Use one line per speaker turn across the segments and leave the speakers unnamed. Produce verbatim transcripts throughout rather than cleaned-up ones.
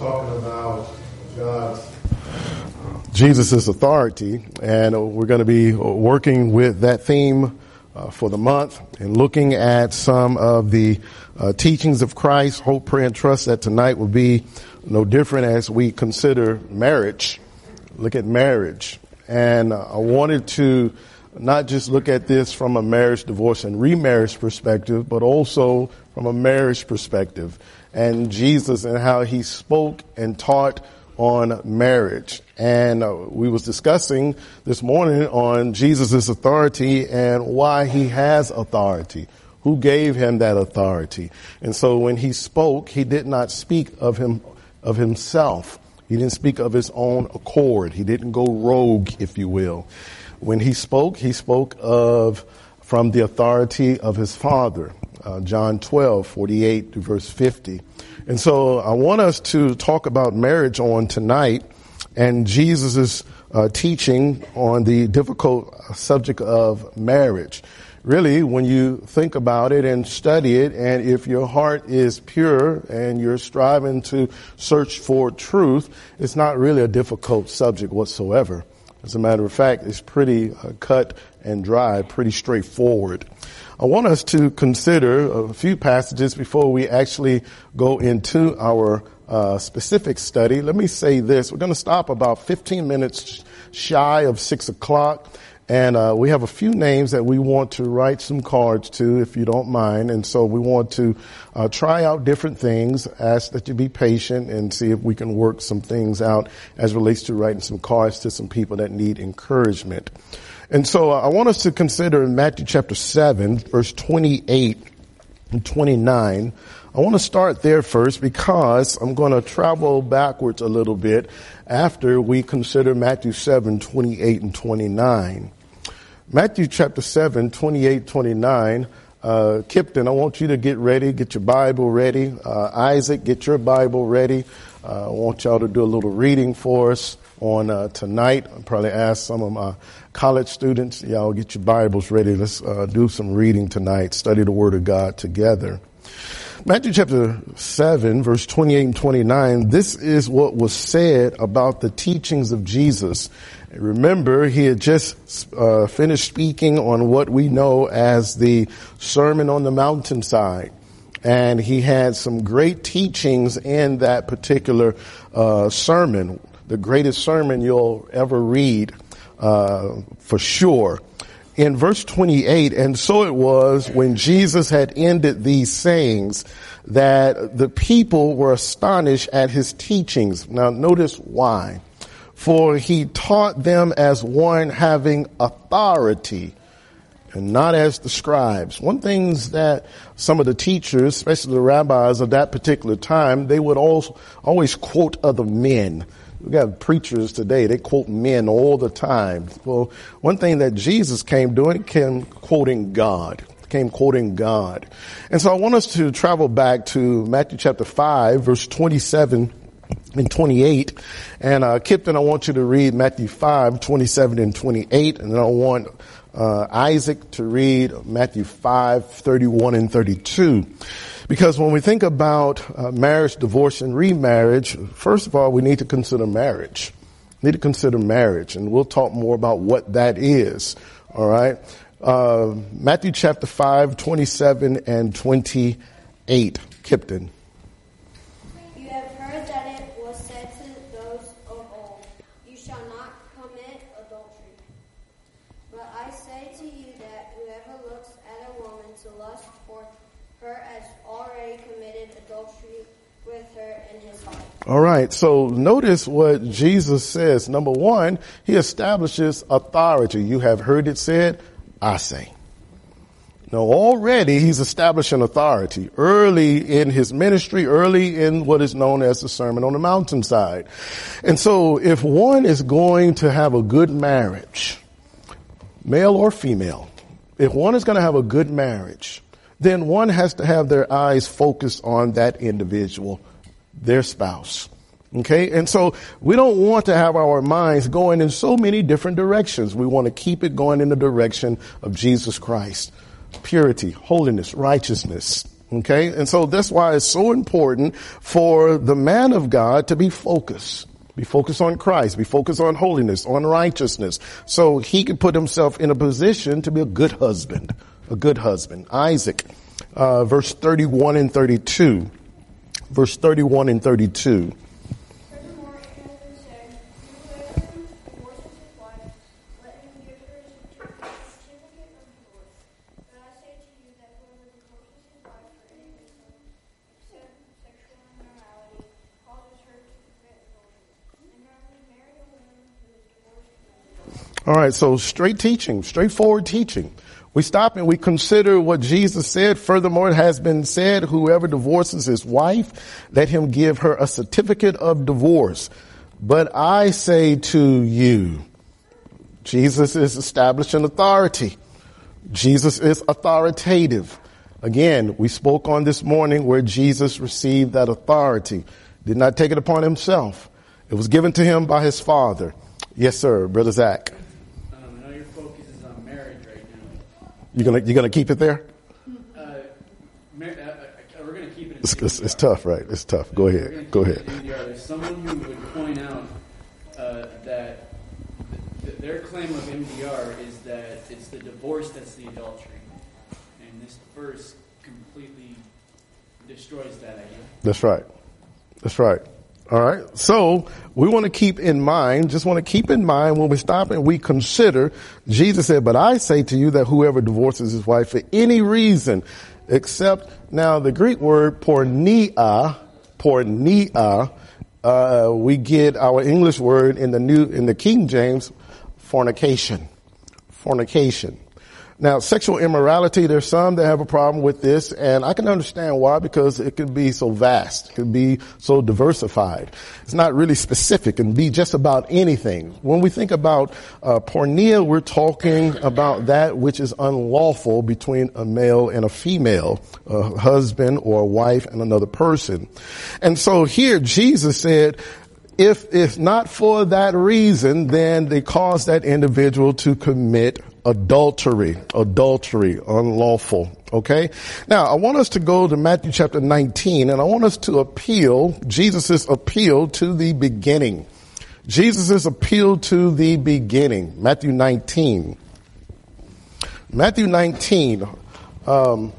talking about God's Jesus' authority, and we're going to be working with that theme uh, for the month and looking at some of the uh, teachings of Christ. Hope, pray, and trust that tonight will be no different as we consider marriage. Look at marriage. And uh, I wanted to not just look at this from a marriage, divorce, and remarriage perspective, but also from a marriage perspective, and Jesus and how he spoke and taught on marriage. And uh, we was discussing this morning on Jesus' authority and why he has authority. Who gave him that authority? And so when he spoke, he did not speak of him, of himself. He didn't speak of his own accord. He didn't go rogue, if you will. When he spoke, he spoke of from the authority of his Father. Uh, John twelve, forty-eight to verse fifty. And so I want us to talk about marriage on tonight and Jesus' uh, teaching on the difficult subject of marriage. Really, when you think about it and study it, and if your heart is pure and you're striving to search for truth, it's not really a difficult subject whatsoever. As a matter of fact, it's pretty uh, cut and dry, pretty straightforward. I want us to consider a few passages before we actually go into our uh, specific study. Let me say this. We're going to stop about fifteen minutes shy of six o'clock. And uh, we have a few names that we want to write some cards to, if you don't mind. And so we want to uh, try out different things, ask that you be patient and see if we can work some things out as relates to writing some cards to some people that need encouragement. And so uh, I want us to consider in Matthew chapter seven, verse twenty-eight and twenty-nine. I want to start there first because I'm going to travel backwards a little bit after we consider Matthew seven, twenty-eight and twenty-nine. Matthew chapter seven, twenty-eight, twenty-nine. Uh, Kipton, I want you to get ready, get your Bible ready. Uh, Isaac, get your Bible ready. Uh, I want y'all to do a little reading for us on uh, tonight. I'll probably ask some of my college students, y'all get your Bibles ready. Let's uh, do some reading tonight, study the Word of God together. Matthew chapter seven, verse twenty-eight and twenty-nine, this is what was said about the teachings of Jesus. Remember, he had just uh, finished speaking on what we know as the Sermon on the Mountainside. And he had some great teachings in that particular uh, sermon, the greatest sermon you'll ever read, uh, for sure. In verse twenty-eight, and so it was when Jesus had ended these sayings that the people were astonished at his teachings. Now notice why. For he taught them as one having authority and not as the scribes. One thing that some of the teachers, especially the rabbis of that particular time, they would also always quote other men. We got preachers today, they quote men all the time. Well, one thing that Jesus came doing, came quoting God, came quoting God. And so I want us to travel back to Matthew chapter five, verse twenty-seven and twenty-eight. And, uh, Kipton, I want you to read Matthew five, twenty-seven and twenty-eight. And then I want, uh, Isaac to read Matthew five, thirty-one and thirty-two. Because when we think about uh, marriage, divorce, and remarriage, first of all, we need to consider marriage. We need to consider marriage, and we'll talk more about what that is. All right. Uh, Matthew chapter five, twenty-seven and twenty-eight. Kipton.
You have heard that it was said to those of old, you shall not commit adultery. But I say to you that whoever looks at a woman to lust for her has already committed adultery with her in his heart.
All right. So notice what Jesus says. Number one, he establishes authority. You have heard it said, I say. Now already he's establishing authority early in his ministry, early in what is known as the Sermon on the Mountainside. And so if one is going to have a good marriage, male or female, if one is going to have a good marriage, then one has to have their eyes focused on that individual, their spouse. Okay. And so we don't want to have our minds going in so many different directions. We want to keep it going in the direction of Jesus Christ. Purity, holiness, righteousness. Okay. And so that's why it's so important for the man of God to be focused. Be focused on Christ, be focused on holiness, on righteousness, so he can put himself in a position to be a good husband, a good husband. Isaac, uh, verse thirty-one and thirty-two, verse thirty-one and thirty-two.
Furthermore, it has been said, whoever divorces his wife, let him give her a certificate of divorce. But I say to you that whoever divorces his wife for any reason, except sexual immorality, causes her to commit adultery.
All right, so straight teaching, straightforward teaching. We stop and we consider what Jesus said. Furthermore, it has been said, whoever divorces his wife, let him give her a certificate of divorce. But I say to you, Jesus is establishing authority. Jesus is authoritative. Again, we spoke on this morning where Jesus received that authority. Did not take it upon himself. It was given to him by his Father. Yes, sir, Brother Zach.
Um, I know your focus is on marriage right now.
You're gonna you're gonna keep it there?
Uh, mar- uh, uh, we're gonna keep it. In
It's, it's, it's tough, right? It's tough. Go ahead. Go ahead.
There's someone who would point out uh, that th- their claim of M D R is that it's the divorce that's the adultery, and this verse completely destroys that idea.
That's right. That's right. All right. So we want to keep in mind, just want to keep in mind when we stop and we consider, Jesus said, but I say to you that whoever divorces his wife for any reason, except now the Greek word porneia, porneia, uh, we get our English word in the new, in the King James, fornication, fornication. Now, sexual immorality, there's some that have a problem with this, and I can understand why, because it can be so vast. It can be so diversified. It's not really specific. It can be just about anything. When we think about uh, porneia, we're talking about that which is unlawful between a male and a female, a husband or a wife and another person. And so here Jesus said, if if not for that reason, then they cause that individual to commit adultery, adultery, unlawful. Okay. Now I want us to go to Matthew chapter nineteen, and I want us to appeal Jesus' appeal to the beginning. Jesus' appeal to the beginning. Matthew nineteen. Matthew nineteen. Um,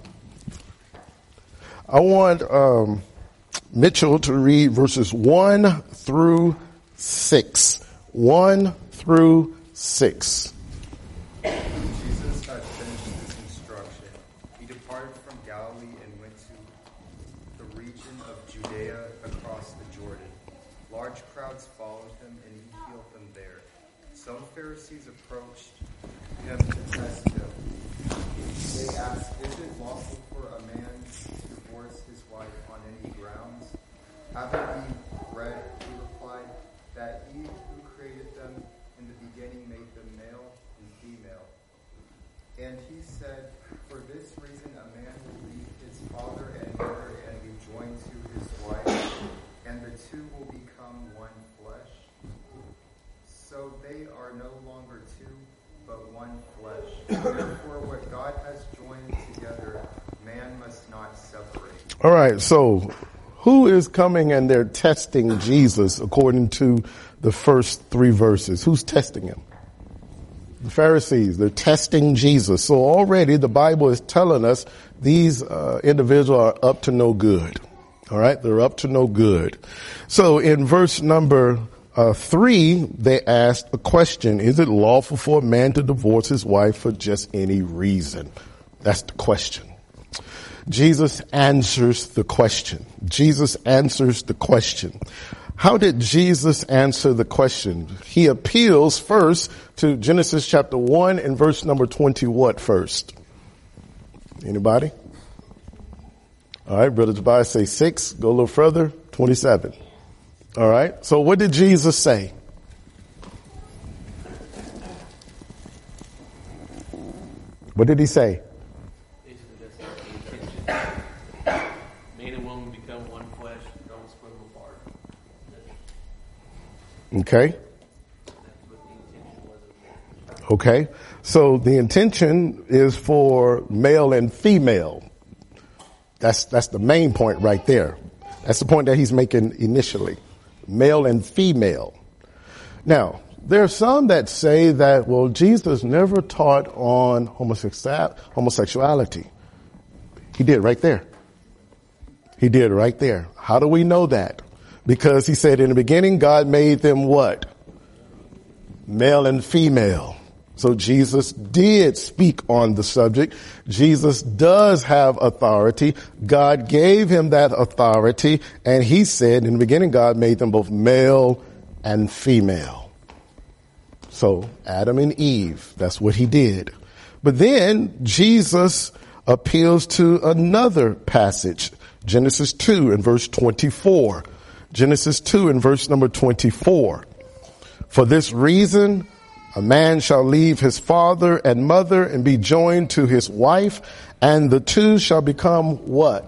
I want um, Mitchell to read verses one through six. One through six.
Jesus had finished this instruction. He departed from Galilee and went to the region of Judea across the Jordan. Large crowds followed him, and he healed them there. Some Pharisees approached him to test him. They asked, "Is it lawful for a man to divorce his wife on any grounds?" "Haven't you read," he replied, "that he who created them in the beginning made them male and female? And he said, for this reason a man will leave his father and mother and be joined to his wife, and the two will become one flesh. So they are no longer two, but one flesh. Therefore what God has joined together, man must not separate."
All right. So who is coming and they're testing Jesus according to the first three verses? Who's testing him? The Pharisees. They're testing Jesus. So already the Bible is telling us these uh, individuals are up to no good. All right. They're up to no good. So in verse number uh, three, they asked a question. Is it lawful for a man to divorce his wife for just any reason? That's the question. Jesus answers the question. Jesus answers the question. How did Jesus answer the question? He appeals first to Genesis chapter one and verse number twenty what first? Anybody? All right, Brother Tobias say six. Go a little further. twenty-seven. All right. So what did Jesus say? What did he say?
Man and woman become one flesh, don't split them apart.
Okay. Okay. So the intention is for male and female That's, that's the main point right there. That's the point that he's making initially. Male and female. Now, there are some that say that, well, Jesus never taught on homosexual, homosexuality. He did right there. He did right there. How do we know that? Because he said in the beginning, God made them what? Male and female. So Jesus did speak on the subject. Jesus does have authority. God gave him that authority. And he said in the beginning, God made them both male and female. So Adam and Eve, that's what he did. But then Jesus appeals to another passage, Genesis two and verse twenty-four. Genesis two and verse number twenty-four. For this reason, a man shall leave his father and mother and be joined to his wife, and the two shall become what?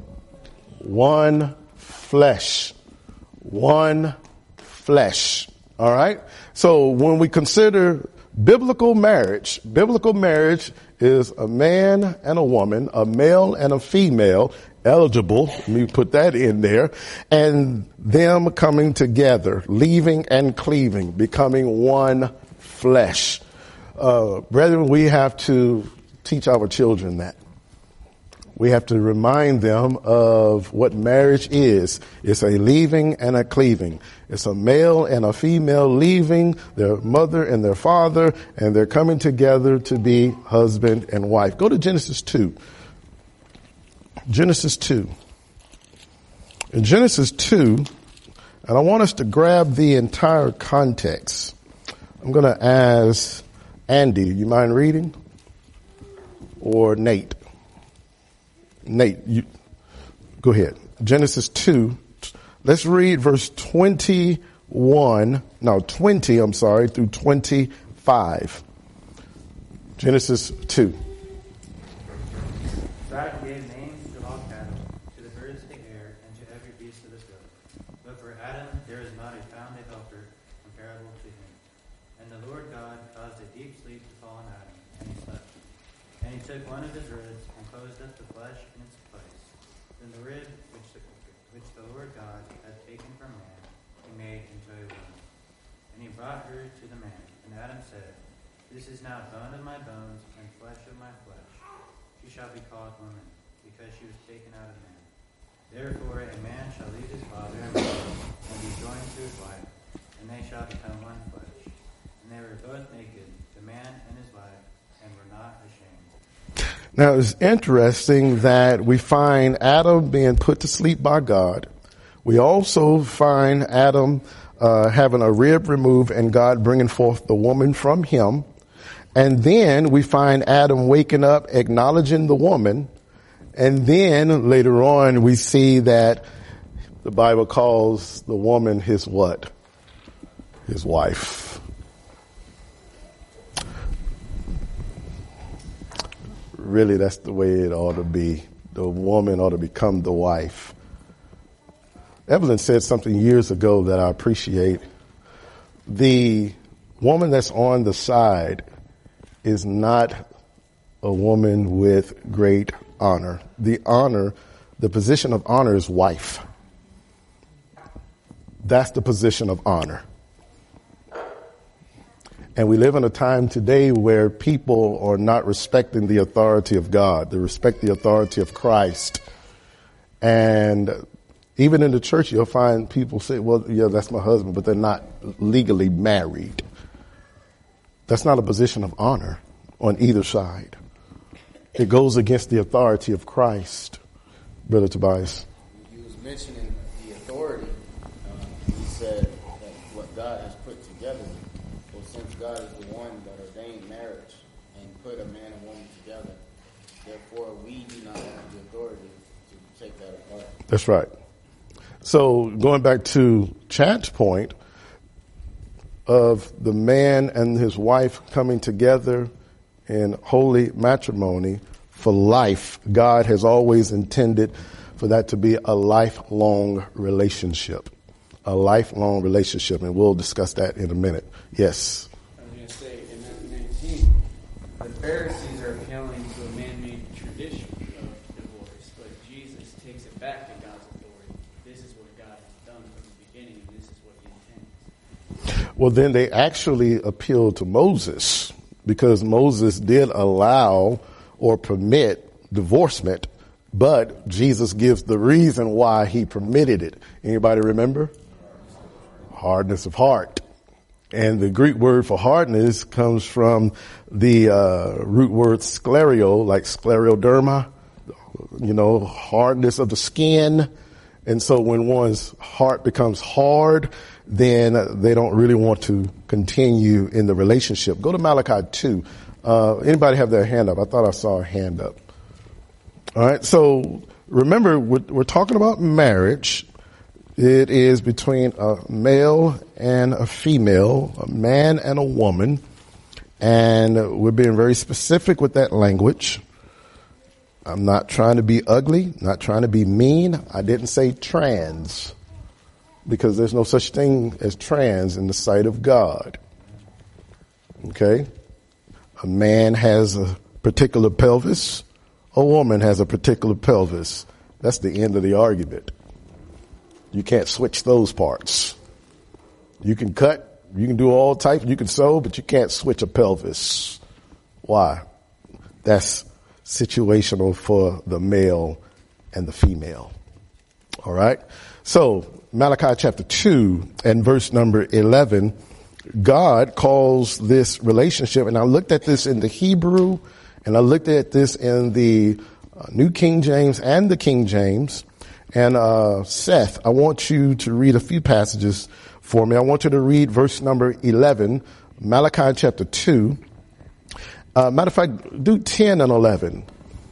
One flesh. One flesh. All right. So when we consider biblical marriage, biblical marriage is a man and a woman, a male and a female, eligible, let me put that in there, and them coming together, leaving and cleaving, becoming one flesh. Uh, brethren, we have to teach our children that. We have to remind them of what marriage is. It's a leaving and a cleaving. It's a male and a female leaving their mother and their father, and they're coming together to be husband and wife. Go to Genesis two. Genesis two. In Genesis two, and I want us to grab the entire context. I'm going to ask Andy, you mind reading? Or Nate? Nate, you go ahead. Genesis two. Let's read verse twenty-one. No, twenty, I'm sorry, through twenty-five. Genesis two.
God gave names to all cattle, to the birds of the air, and to every beast of the field. But for Adam there is not a found a helper comparable to him. And the Lord God caused a deep sleep to fall on Adam, and he slept. And he took one of his ribs and closed up the flesh in its place. Then the rib which the, which the Lord God had taken from man, he made into a woman. And he brought her to the man. And Adam said, This is now bone of my bones and flesh of my flesh. She shall be called woman, because she was taken out of man. Therefore a man shall leave his father and mother, and be joined to his wife, and they shall become one flesh. And they were both naked, the man and his wife, and were not ashamed.
Now it's interesting that we find Adam being put to sleep by God. We also find Adam uh, having a rib removed and God bringing forth the woman from him. And then we find Adam waking up, acknowledging the woman. And then later on, we see that the Bible calls the woman his what? His wife. Really, that's the way it ought to be. The woman ought to become the wife. Evelyn said something years ago that I appreciate. The woman that's on the side is not a woman with great honor. The honor, the position of honor is wife. That's the position of honor. And we live in a time today where people are not respecting the authority of God. They respect the authority of Christ. And even in the church, you'll find people say, well, yeah, that's my husband, but they're not legally married. That's not a position of honor on either side. It goes against the authority of Christ. Brother Tobias.
He was mentioning the authority. Um, he said that what God has put together. Well, since God is the one that ordained marriage and put a man and woman together, therefore we do not have the authority to take that apart.
That's right. So going back to Chad's point of the man and his wife coming together in holy matrimony for life, God has always intended for that to be a lifelong relationship, a lifelong relationship. And we'll discuss that in a minute. Yes.
I was going to say, in Matthew nineteen, the Pharisees are appealing to a man-made tradition of divorce, but Jesus
Well, then they actually appealed to Moses, because Moses did allow or permit divorcement, but Jesus gives the reason why he permitted it. Anybody remember? Hardness of heart. And the Greek word for hardness comes from the uh, root word sclerio, like scleroderma, you know, hardness of the skin. And so when one's heart becomes hard, then they don't really want to continue in the relationship. Go to Malachi two. Uh, anybody have their hand up? I thought I saw a hand up. All right. So remember, we're, we're talking about marriage. It is between a male and a female, a man and a woman. And we're being very specific with that language. I'm not trying to be ugly, not trying to be mean. I didn't say trans, because there's no such thing as trans in the sight of God. Okay? A man has a particular pelvis. A woman has a particular pelvis. That's the end of the argument. You can't switch those parts. You can cut, you can do all types, you can sew, but you can't switch a pelvis. Why? That's situational for the male and the female. All right. So Malachi chapter two and verse number eleven, God calls this relationship, and I looked at this in the Hebrew, and I looked at this in the uh, New King James and the King James. And uh Seth, I want you to read a few passages for me. I want you to read verse number eleven, Malachi chapter two. Uh, matter of fact, do ten and eleven.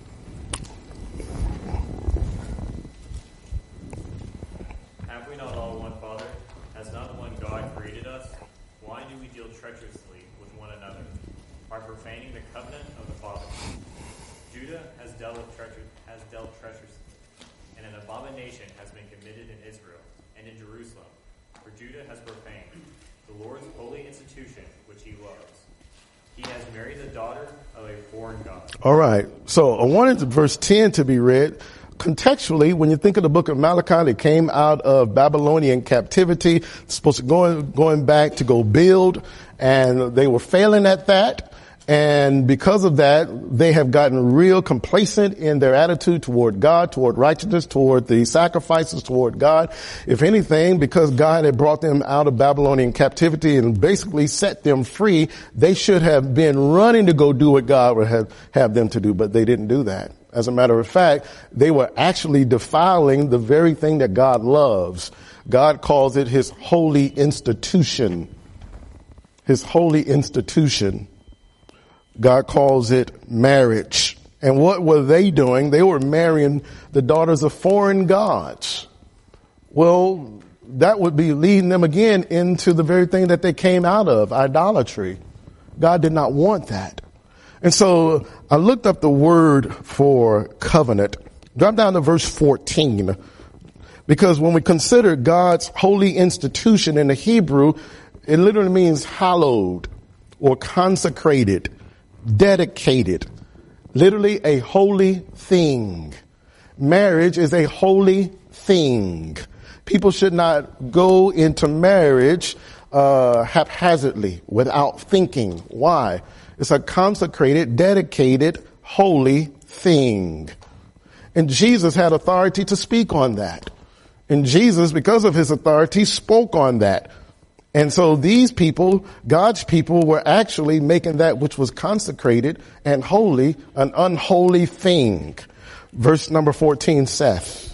Have we not all one Father? Has not one God created us? Why do we deal treacherously with one another, by profaning the covenant of the fathers? Judah has dealt with treacher- has dealt treacherously, and an abomination has been committed in Israel and in Jerusalem. For Judah has profaned the Lord's holy institution, which he loves. He has married the daughter of a foreign god.
All right. So I wanted verse ten to be read. Contextually, when you think of the book of Malachi, they came out of Babylonian captivity, supposed to go going back to go build, and they were failing at that. And because of that, they have gotten real complacent in their attitude toward God, toward righteousness, toward the sacrifices toward God. If anything, because God had brought them out of Babylonian captivity and basically set them free, they should have been running to go do what God would have, have them to do, but they didn't do that. As a matter of fact, they were actually defiling the very thing that God loves. God calls it his holy institution. His holy institution. God calls it marriage. And what were they doing? They were marrying the daughters of foreign gods. Well, that would be leading them again into the very thing that they came out of, idolatry. God did not want that. And so I looked up the word for covenant. Drop down to verse fourteen. Because when we consider God's holy institution in the Hebrew, it literally means hallowed or consecrated, dedicated, literally a holy thing. Marriage is a holy thing. People should not go into marriage uh haphazardly without thinking. Why? It's a consecrated, dedicated, holy thing. And Jesus had authority to speak on that. And Jesus, because of his authority, spoke on that. And so these people, God's people, were actually making that which was consecrated and holy an unholy thing. Verse number fourteen, Seth.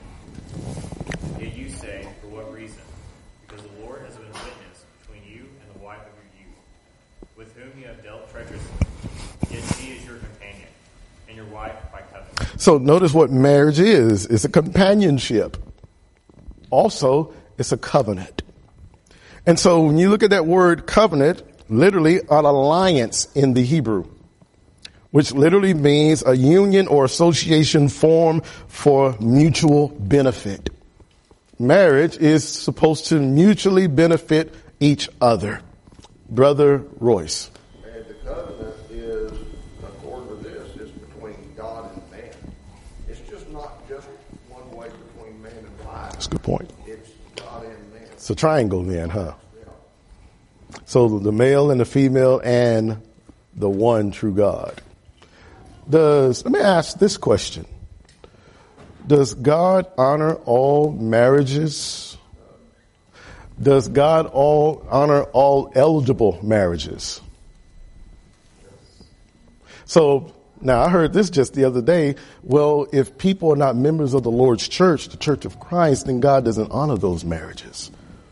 Yet you say, for what reason? Because the Lord has been a witness between you and the wife of your youth, with whom you have dealt treacherously. Yet she is your companion, and your wife by covenant.
So notice what marriage is. It's a companionship. Also, it's a covenant. And so when you look at that word covenant, literally an alliance in the Hebrew, which literally means a union or association formed for mutual benefit. Marriage is supposed to mutually benefit each other. Brother Royce.
And the covenant is, according to this, is between God and man. It's just not just one way between man and wife.
That's a good point.
It's God and man.
It's a triangle then, huh?
Yeah.
So the male and the female and the one true God. Does, let me ask this question. Does God honor all marriages? Does God all honor all eligible marriages? So now I heard this just the other day. Well, if people are not members of the Lord's church, the Church of Christ, then God doesn't honor those marriages.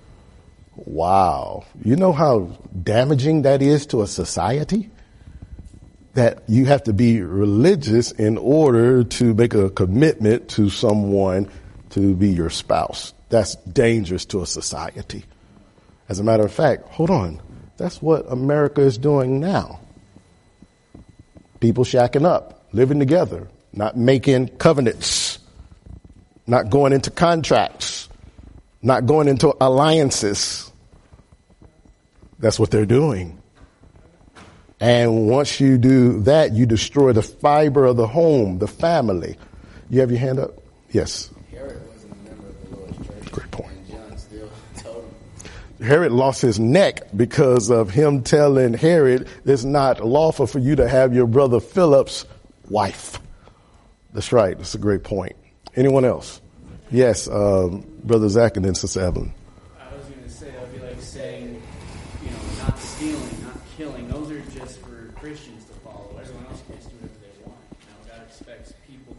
Wow. You know how damaging that is to a society? That you have to be religious in order to make a commitment to someone to be your spouse. That's dangerous to a society. As a matter of fact, hold on. That's what America is doing now. People shacking up, living together, not making covenants, not going into contracts, not going into alliances. That's what they're doing. And once you do that, you destroy the fiber of the home, the family. You have your hand up? Yes.
Herod wasn't a member of the Lord's church.
Great point.
And John still told him.
Herod lost his neck because of him telling Herod it's not lawful for you to have your brother Philip's wife. That's right. That's a great point. Anyone else? Yes, um, Brother Zach and then Sister Evelyn.
I was going to say, that would be like saying, you know, not stealing, not killing. Those are just for Christians to follow. Everyone else can just do whatever they want. Now, God expects people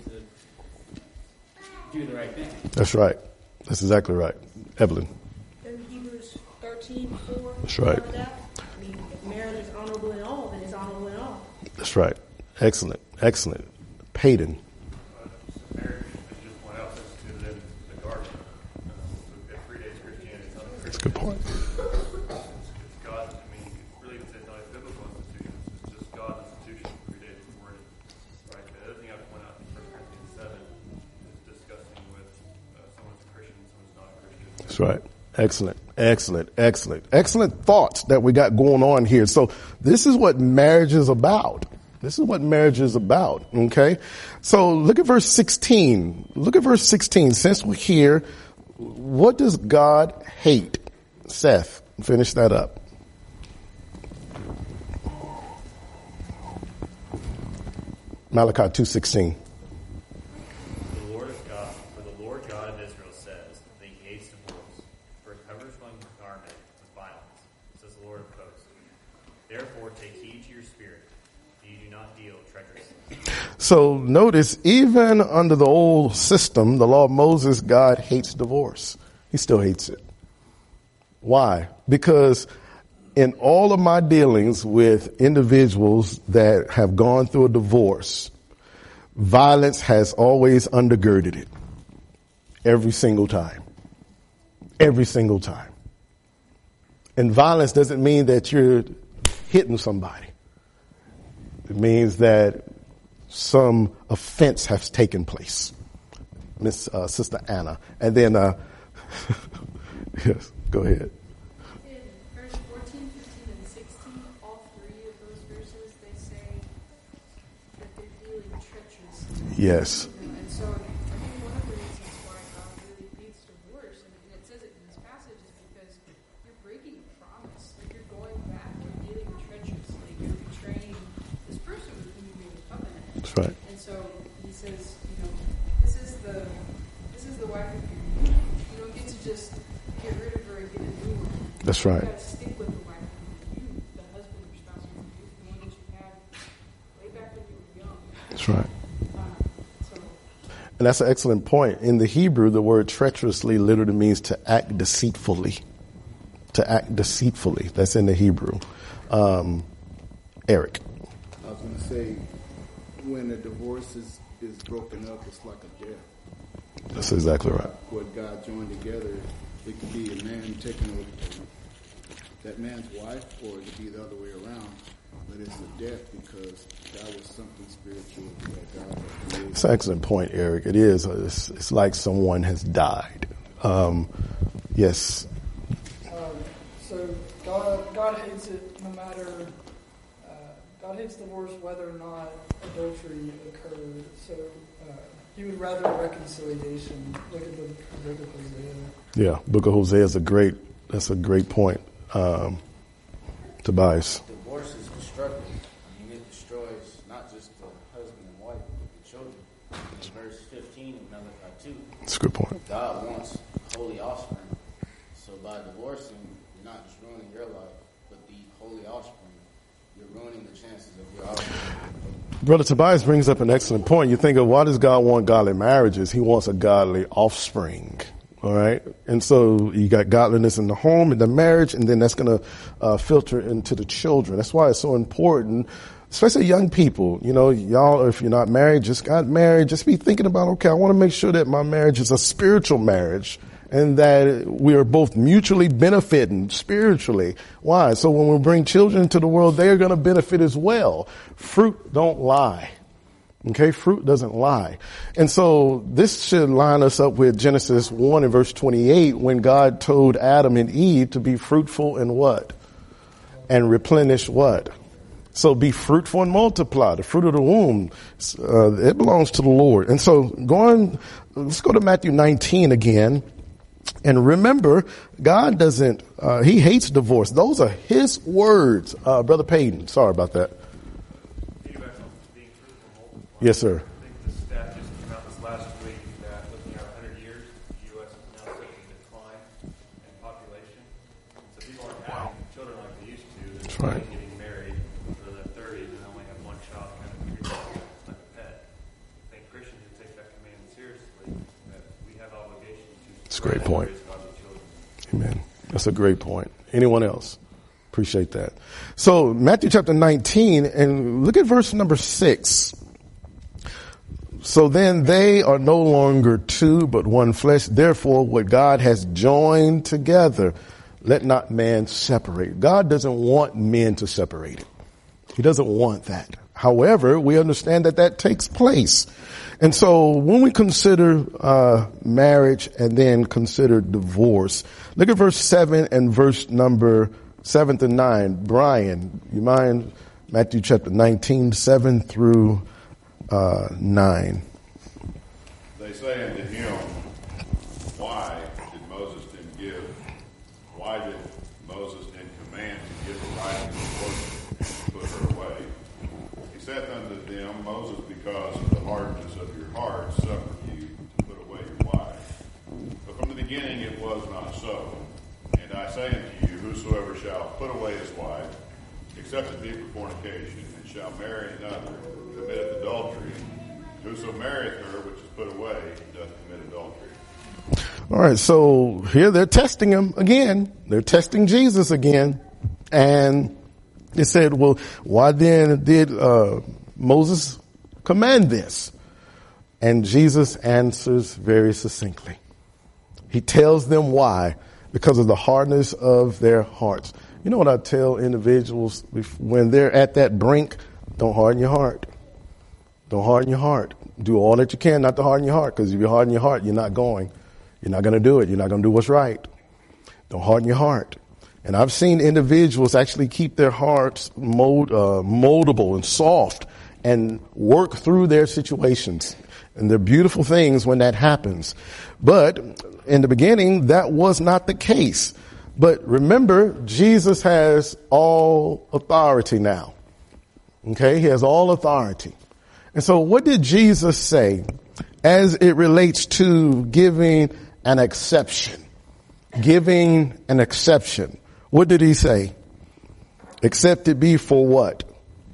to do the right thing.
That's right. That's exactly right. Evelyn.
In Hebrews thirteen four.
That's right.
That, I mean, if marriage is honorable in all, then it's honorable in all.
That's right. Excellent. Excellent. Payton. That's a good point.
It's God, I mean, really, it's not a biblical institution. It's just God's institution created the word. Right? The other thing I point out in First Corinthians seven is discussing with uh, someone's a Christian, someone's not a Christian.
That's right. Excellent. Excellent. Excellent. Excellent thoughts that we got going on here. So this is what marriage is about. This is what marriage is about. Okay. So look at verse sixteen. Look at verse sixteen. Since we're here, what does God hate? Seth, finish that up. Malachi two sixteen.
The Lord of God, for the Lord God of Israel says that he hates divorce, for it covers one's garment with violence, says the Lord of hosts. Therefore take heed to your spirit, that you do not deal treacherously.
So notice, even under the old system, the law of Moses, God hates divorce. He still hates it. Why? Because in all of my dealings with individuals that have gone through a divorce, violence has always undergirded it. Every single time. Every single time. And violence doesn't mean that you're hitting somebody. It means that some offense has taken place. Miss uh, Sister Anna. And then, uh, yes, go ahead.
In verse fourteen, fifteen, and sixteen, all three of those verses, they say that they're dealing treacherously.
Yes.
You know, and so I think one of the reasons why God really hates divorce, and it says it in this passage, is because you're breaking a promise. Like you're going back, you're dealing treacherously, you're betraying this person with whom you made a covenant.
That's right.
And so he says, you know, this is the this is the wife of your youth. You don't get to just get rid of her and get a new one.
That's right.
You gotta stick with the wife of your youth, the husband or spouse of your youth, the one that you had way back when you were young.
That's right.
Um, so
And that's an excellent point. In the Hebrew, the word treacherously literally means to act deceitfully. To act deceitfully. That's in the Hebrew. Um, Eric.
I was going to say, when a divorce is, is broken up, it's like a death.
That's exactly right.
What God joined together, it could be a man taking over that man's wife, or it could be the other way around. But it's a death because that was something spiritual that God had created.
It's an excellent point, Eric. It is. It's, it's like someone has died. Um, yes.
Um, so God, God hates it no matter, uh, God hates divorce whether or not adultery occurred. So uh, he would rather reconciliation. Look at the book of Hosea.
Yeah, book of Hosea is a great, that's a great point. Um, Tobias.
Divorce is destructive. I mean, it destroys not just the husband and wife, but the children. In verse fifteen of Malachi two,
That's a good point.
God wants holy offspring. So by divorcing, you're not just ruining your life, but the holy offspring. You're ruining the chances of your offspring.
Brother Tobias brings up an excellent point. You think of why does God want godly marriages? He wants a godly offspring. All right. And so you got godliness in the home and the marriage, and then that's going to uh, filter into the children. That's why it's so important, especially young people. You know, y'all, if you're not married, just got married, just be thinking about, okay, I want to make sure that my marriage is a spiritual marriage and that we are both mutually benefiting spiritually. Why? So when we bring children into the world, they are going to benefit as well. Fruit don't lie. Okay, fruit doesn't lie. And so this should line us up with Genesis one and verse twenty-eight when God told Adam and Eve to be fruitful and what? And replenish what? So be fruitful and multiply. The fruit of the womb, uh, it belongs to the Lord. And so going, let's go to Matthew nineteen again. And remember, God doesn't, uh, he hates divorce. Those are his words. Uh, Brother Payton, sorry about that. Yes, sir.
I think the stat just came out this last week that looking at one hundred years, the U S is now such a decline in population. So people aren't having children like they used to. They're
That's right.
getting married for their thirties and only have one child, kind of treat it like a pet. I think Christians should take that command seriously, that we have obligation to
That's a great point.
raise godly children.
Amen. That's a great point. Anyone else? Appreciate that. So Matthew chapter nineteen, and look at verse number six. So then they are no longer two, but one flesh. Therefore, what God has joined together, let not man separate. God doesn't want men to separate it. He doesn't want that. However, we understand that that takes place. And so when we consider uh marriage and then consider divorce, look at verse seven and verse number seven to nine. Brian, you mind? Matthew chapter nineteen, seven through Uh, nine.
They say unto him, why did Moses then give, why did Moses then command to give a right to divorce and put her away? He saith unto them, Moses, because of the hardness of your heart, suffered you to put away your wife. But from the beginning it was not so. And I say unto you, whosoever shall put away his wife, except it be for fornication, and shall marry another, committeth adultery. Whoso marrieth her which is put away doth commit adultery.
All right, so here they're testing him again. They're testing Jesus again. And they said, well, why then did uh, Moses command this? And Jesus answers very succinctly. He tells them why. Because of the hardness of their hearts. You know what I tell individuals when they're at that brink? Don't harden your heart. Don't harden your heart. Do all that you can not to harden your heart, because if you harden your heart, you're not going. You're not going to do it. You're not going to do what's right. Don't harden your heart. And I've seen individuals actually keep their hearts mold, uh, moldable and soft and work through their situations. And they're beautiful things when that happens. But in the beginning, that was not the case. But remember, Jesus has all authority now. Okay, he has all authority. And so what did Jesus say as it relates to giving an exception? Giving an exception. What did he say? Except it be for what?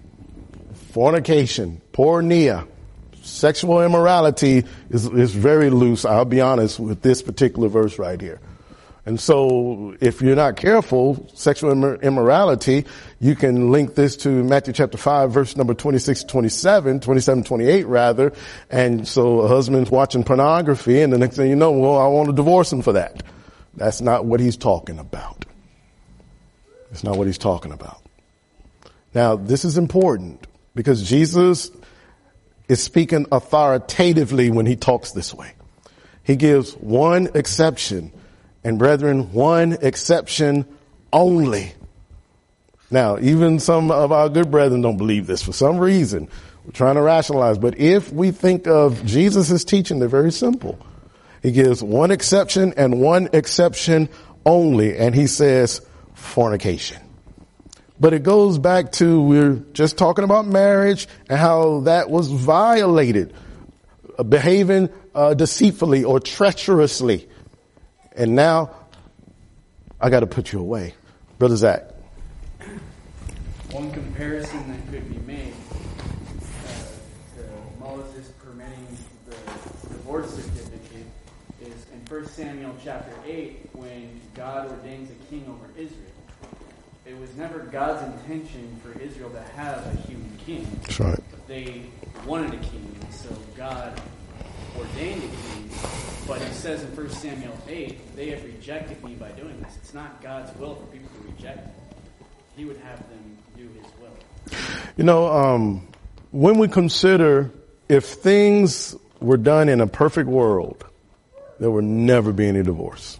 Fornication, porneia. Sexual immorality is, is very loose, I'll be honest, with this particular verse right here. And so if you're not careful, sexual immor- immorality, you can link this to Matthew chapter five, verse number twenty-six, twenty-seven, twenty-seven, twenty-eight rather. And so a husband's watching pornography, and the next thing you know, well, I want to divorce him for that. That's not what he's talking about. That's not what he's talking about. Now, this is important because Jesus is speaking authoritatively when he talks this way. He gives one exception. And brethren, one exception only. Now, even some of our good brethren don't believe this for some reason. We're trying to rationalize. But if we think of Jesus' teaching, they're very simple. He gives one exception and one exception only. And he says fornication. But it goes back to, we're just talking about marriage and how that was violated, uh, behaving uh, deceitfully or treacherously. And now I got to put you away. Brother Zach.
One comparison that could be made uh, to Moses permitting the divorce certificate is in First Samuel chapter eight, when God ordains a king over Israel. It was never God's intention for Israel to have a human king.
That's right.
But they wanted a king, and so God ordained a king. But it says in First Samuel eight, they have rejected me by doing this. It's not God's will for people to reject him. He would have them do his will.
You know, um, when we consider if things were done in a perfect world, there would never be any divorce.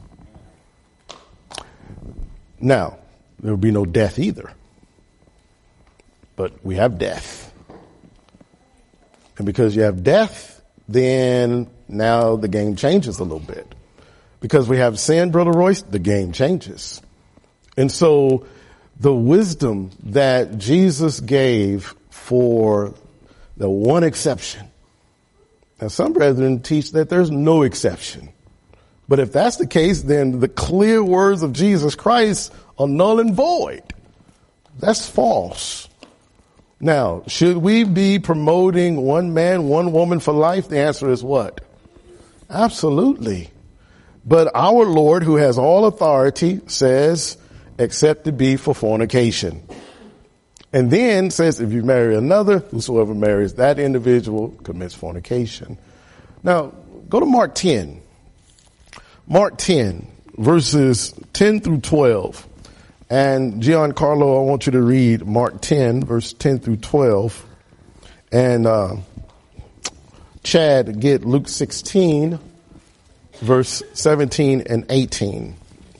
Now, there would be no death either. But we have death. And because you have death, then now the game changes a little bit. Because we have sin, Brother Royce, the game changes. And so the wisdom that Jesus gave for the one exception. Now, some brethren teach that there's no exception. But if that's the case, then the clear words of Jesus Christ are null and void. That's false. Now, should we be promoting one man, one woman for life? The answer is what? Absolutely. But our Lord, who has all authority, says, except to be for fornication. And then says, if you marry another, whosoever marries that individual commits fornication. Now, go to Mark ten. Mark ten, verses ten through twelve. And Giancarlo, I want you to read Mark ten, verse ten through twelve. And uh, Chad, get Luke sixteen, verse seventeen and eighteen.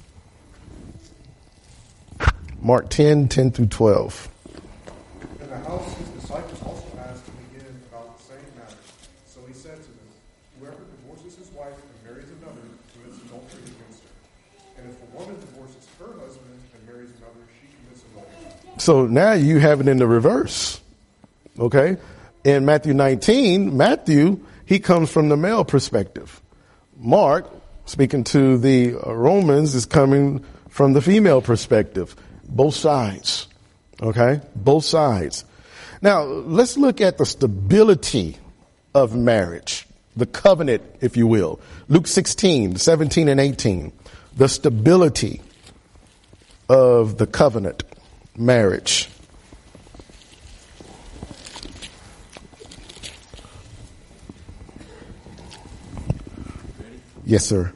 Mark ten, ten through twelve.
In the house his disciples also asked him again about the same matter. So he said to them, whoever divorces his wife and marries another commits adultery against her. And if a woman divorces her husband and marries another, she commits adultery.
So now you have it in the reverse. Okay? In Matthew nineteen, Matthew, he comes from the male perspective. Mark, speaking to the Romans, is coming from the female perspective. Both sides. Okay? Both sides. Now, let's look at the stability of marriage. The covenant, if you will. Luke sixteen, seventeen and eighteen. The stability of the covenant marriage. Yes, sir.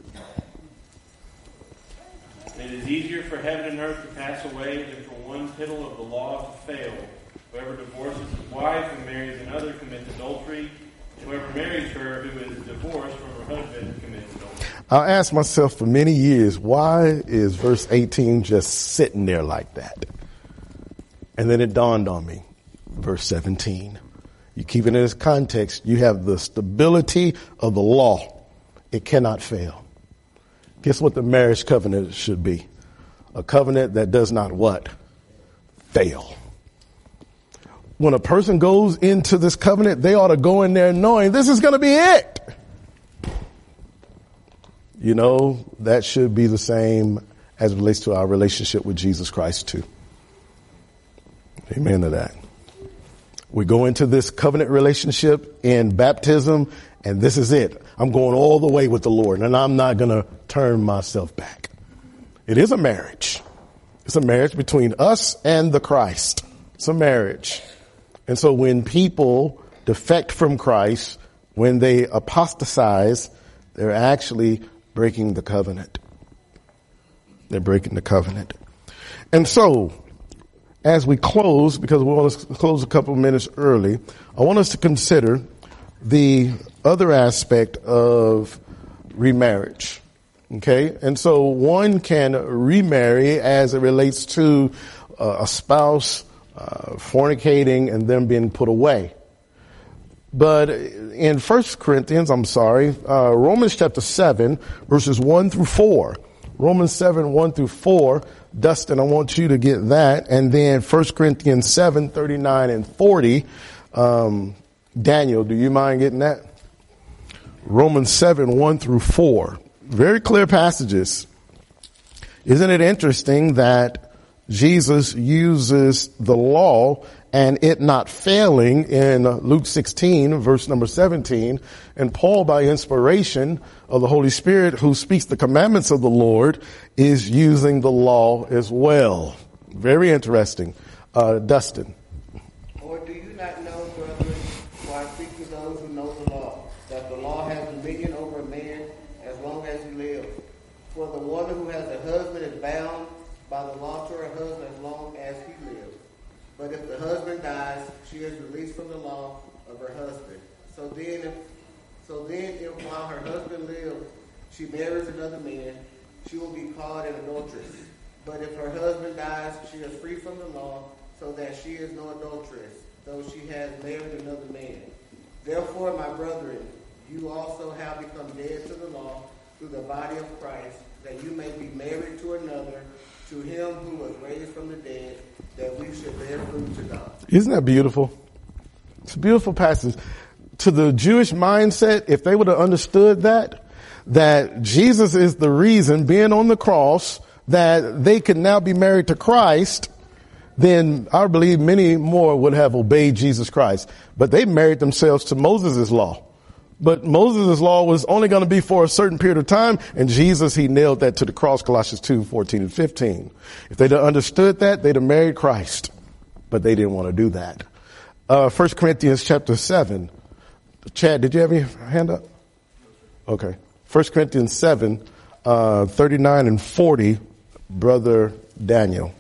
It is easier for heaven and earth to pass away than for one tittle of the law to fail. Whoever divorces his wife and marries another commits adultery. Whoever marries her who is divorced from her husband commits adultery.
I asked myself for many years, why is verse eighteen just sitting there like that? And then it dawned on me, verse seventeen. You keep it in its context, you have the stability of the law. It cannot fail. Guess what the marriage covenant should be? A covenant that does not what? Fail. When a person goes into this covenant, they ought to go in there knowing this is going to be it. You know, that should be the same as it relates to our relationship with Jesus Christ too. Amen to that. We go into this covenant relationship in baptism, and this is it. I'm going all the way with the Lord, and I'm not going to turn myself back. It is a marriage. It's a marriage between us and the Christ. It's a marriage. And so when people defect from Christ, when they apostatize, they're actually breaking the covenant. They're breaking the covenant. And so, as we close, because we want to close a couple of minutes early, I want us to consider the other aspect of remarriage. Okay? And so one can remarry as it relates to uh, a spouse uh, fornicating and them being put away. But in First Corinthians, I'm sorry, uh, Romans chapter seven, verses one through four, Romans seven, one through four. Dustin, I want you to get that. And then First Corinthians seven, thirty-nine and forty. Um, Daniel, do you mind getting that? Romans seven, one through four. Very clear passages. Isn't it interesting that Jesus uses the law and it not failing in Luke sixteen, verse number seventeen, and Paul, by inspiration of the Holy Spirit who speaks the commandments of the Lord, is using the law as well. Very interesting. Uh, Dustin.
Or do you not know, brethren, for I speak to those who know the law, that the law has dominion over a man as long as he lives. For the woman who has a husband is bound by the law to her husband as long as he lives. But if the husband dies, she is released from the law of her husband. So then, if, so then, if while her husband lives, she marries another man, she will be called an adulteress. But if her husband dies, she is free from the law, so that she is no adulteress, though she has married another man. Therefore, my brethren, you also have become dead to the law through the body of Christ, that you may be married to another, to him who was raised from the dead, that we should bear fruit to God.
Isn't that beautiful? It's a beautiful passage. To the Jewish mindset, if they would have understood that, that Jesus is the reason, being on the cross, that they could now be married to Christ, then I believe many more would have obeyed Jesus Christ. But they married themselves to Moses' law. But Moses' law was only going to be for a certain period of time, and Jesus, he nailed that to the cross, Colossians two, fourteen and fifteen. If they'd have understood that, they'd have married Christ. But they didn't want to do that. Uh, First Corinthians chapter seven. Chad, did you have your hand up? Okay. First Corinthians seven, uh, thirty-nine and forty, Brother Daniel.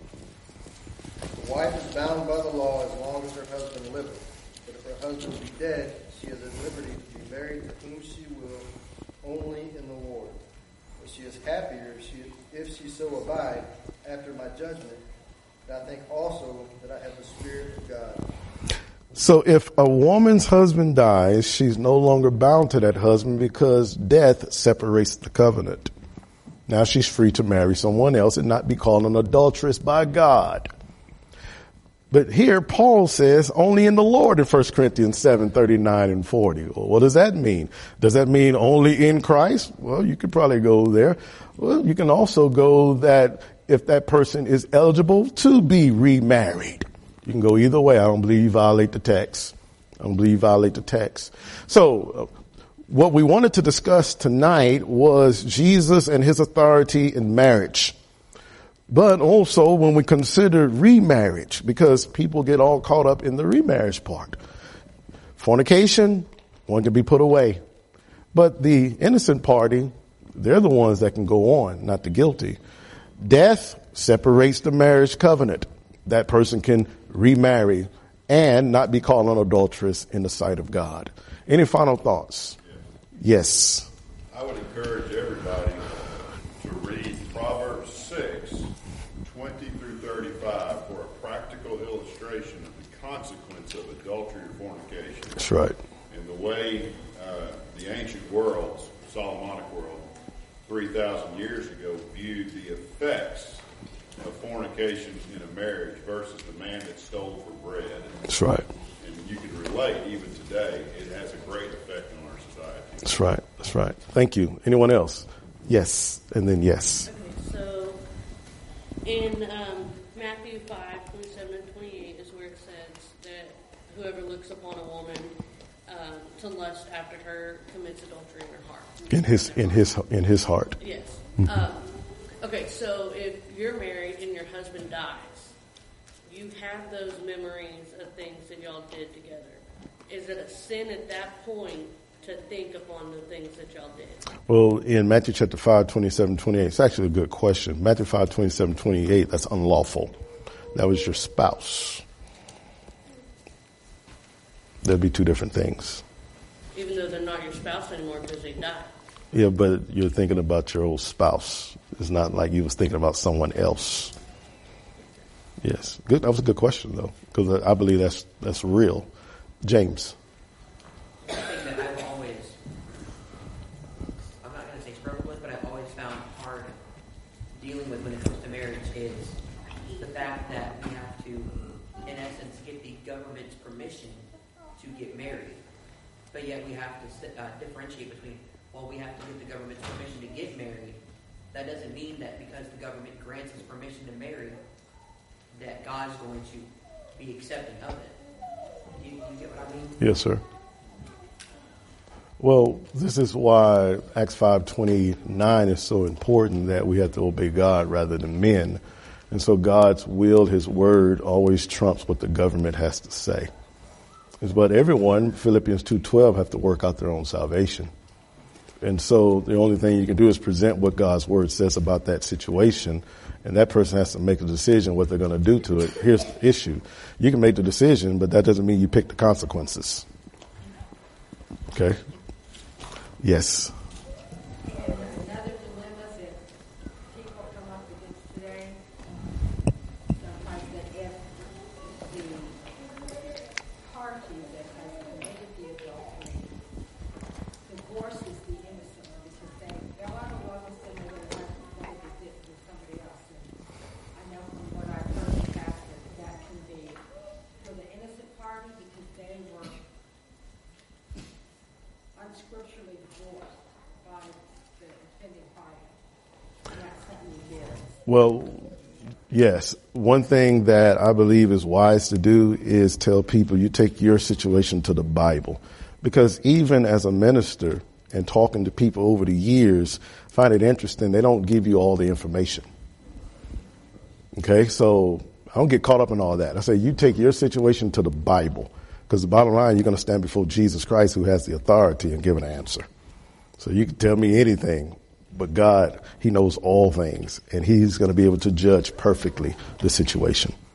The wife is bound by the law as long as her husband liveth. But if her husband be dead, she is at liberty to be married to whom she will, only in the Lord. But she is happier if she, if she so abide after my judgment. And I think also that I have the Spirit of God.
So if a woman's husband dies, she's no longer bound to that husband because death separates the covenant. Now she's free to marry someone else and not be called an adulteress by God. But here Paul says only in the Lord in First Corinthians seven, thirty-nine and forty. Well, what does that mean? Does that mean only in Christ? Well, you could probably go there. Well, you can also go that if that person is eligible to be remarried. You can go either way. I don't believe you violate the text. I don't believe you violate the text. So uh, what we wanted to discuss tonight was Jesus and his authority in marriage. But also when we consider remarriage, because people get all caught up in the remarriage part. Fornication, one can be put away. But the innocent party, they're the ones that can go on, not the guilty. Death separates the marriage covenant. That person can remarry and not be called an adulteress in the sight of God. Any final thoughts?
Yes. yes. I would encourage everybody to read Proverbs six, twenty through thirty-five for a practical illustration of the consequence of adultery or fornication.
That's right.
And the way uh, the ancient worlds, Solomonic world, three thousand years ago viewed the effects of fornication in a marriage versus the man that stole for bread.
That's right.
And you can relate even today, it has a great effect on our society.
That's right. That's right. Thank you. Anyone else? Yes. And then yes.
Okay, so in um, Matthew five, twenty-seven and twenty-eight is where it says that whoever looks upon a woman uh, to lust after her commits adultery in her heart.
In his, in his, in his heart.
Yes.
Mm-hmm.
Um, okay, so if you're married and your husband dies, you have those memories of things that y'all did together. Is it a sin at that point to think upon the things that y'all did?
Well, in Matthew chapter five, twenty-seven, twenty-eight, it's actually a good question. Matthew five, twenty-seven, twenty-eight, that's unlawful. That was your spouse. That'd be two different things.
Even though they're not your spouse anymore because they died.
Yeah, but you're thinking about your old spouse. It's not like you was thinking about someone else. Yes. Good. That was a good question, though, because I believe that's that's real. James.
I think that I've always, I'm not going to say struggled with, but I've always found hard
the fact that we have to, in essence, get the government's permission to get married. But yet we have to uh, differentiate between, well, we have to get the government's permission to get married. That doesn't mean that because the government grants us permission to marry, that God's going to be accepting of it. Do you, you get what I mean?
Yes, sir. Well, this is why Acts five twenty-nine is so important, that we have to obey God rather than men. And so God's will, his word, always trumps what the government has to say. But everyone, Philippians two twelve, have to work out their own salvation. And so the only thing you can do is present what God's word says about that situation, and that person has to make a decision what they're going to do to it. Here's the issue. You can make the decision, but that doesn't mean you pick the consequences. Okay? Yes.
And another dilemma that people come up against today, sometimes that if the party that has committed the adultery divorces the innocent one because they go out along with them and they're not going to get with somebody else. And I know from what I've heard in the past that that can be for the innocent party because they were unscripturally divorced by the offending party. And that's something you did.
Well, yes. One thing that I believe is wise to do is tell people you take your situation to the Bible. Because even as a minister and talking to people over the years, find it interesting, they don't give you all the information. Okay, so I don't get caught up in all that. I say you take your situation to the Bible. Because the bottom line, you're going to stand before Jesus Christ, who has the authority, and give an answer. So you can tell me anything, but God, he knows all things, and he's going to be able to judge perfectly the situation.